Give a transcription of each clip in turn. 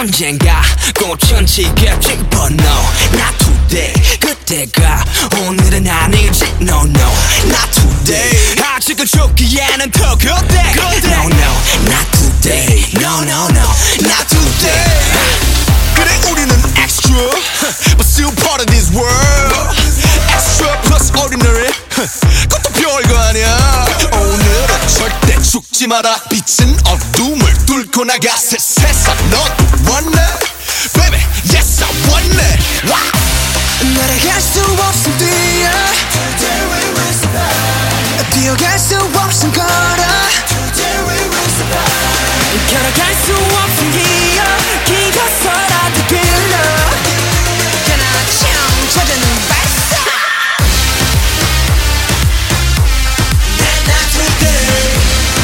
언젠가 꽃천지겠지 But no, not today. 그때가 오늘은 아니지 No, no, not today. 아직은 죽기에는 더 그때 No, no, not today. No, no, no, not today. 그래 우리는 extra But still part of this world. Extra plus ordinary 그것도 별거 아니야. 오늘은 절대 죽지 마라. 빛은 어둠을 뚫고 나가 새 세상 넌 왔네 Baby yes I want it. Wow. 날아갈 수 없음 뛰어 Today we will survive. 뛰어갈 수 없음 걸어 Today we will survive. 걸어갈 수 없음 기어 기어서라도 빌려 그나참 찾은 발사 Not today.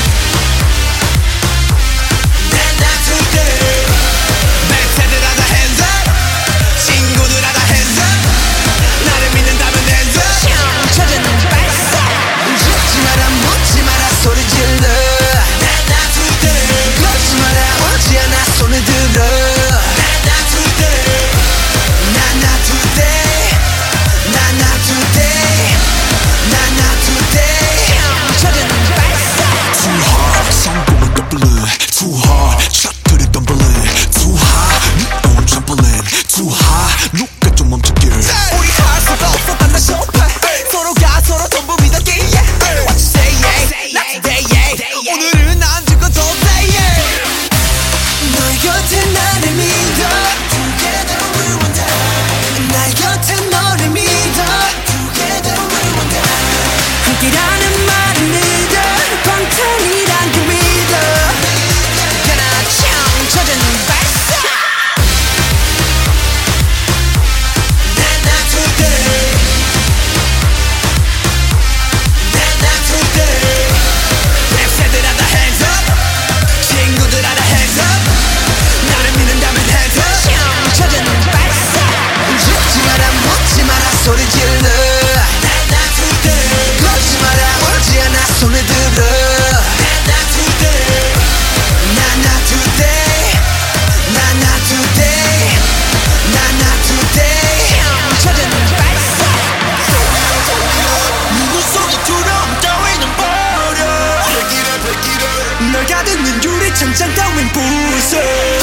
Not today. 멘트들아 다 hands up. 친구들아 다 hands up. 나를 믿는다면 hands up. 참 찾은 발사 죽지 마라 묻지 마라 소리 질러 Not today. 걷지 마라 오지 않아 손을 들어 Not today. Not today Not today Not today 찾은 발사 Too hard 성공은 더블은 Too hard 샷들이 덤블링 Too high 네 own trampoline Too high 누가 좀 멈춰길. 우리 할 수가 없어 단단 소파 서로가 서로 전부 믿었기에 What you say yeah Not today yeah 오늘은 안 죽어도 돼 yeah 너의 곁에 나를 믿어 Together we will die 나의 곁에 너를 믿어 Together we will die 함께라는 말은 믿어 방탄이란 그 믿어 그나참 찾은 발사 Not today. Not today. 랩새들아 다 hands up. 친구들아 다 hands up. 나를 믿는다면 hands up. 참 찾은 발사 죽지 마라 묻지 마라 소리 질러 Not today. 걷지 마라 오지 않아 손을 들어 Not today. Not today Not today Not today 찾은 발사 누구 소리처럼 따위는 버려. Break it up, break it up. 널 가두는 유리창장 따윈 부숴